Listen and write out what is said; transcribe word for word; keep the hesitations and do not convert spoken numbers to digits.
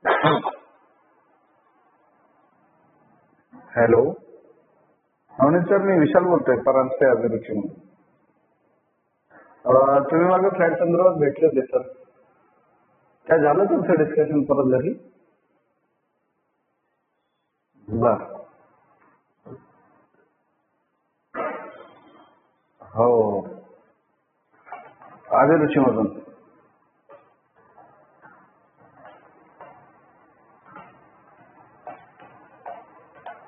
Hello. Navneet sir, मी विशाल बोलतोय परांजपे अभिरुचीमधून. तुम्ही माझं फ्लॅट संदर्भात भेटले होते सर. काय झालं तुमचं डिस्कशन परत घरी? बर. हो, अभिरुचीमधून.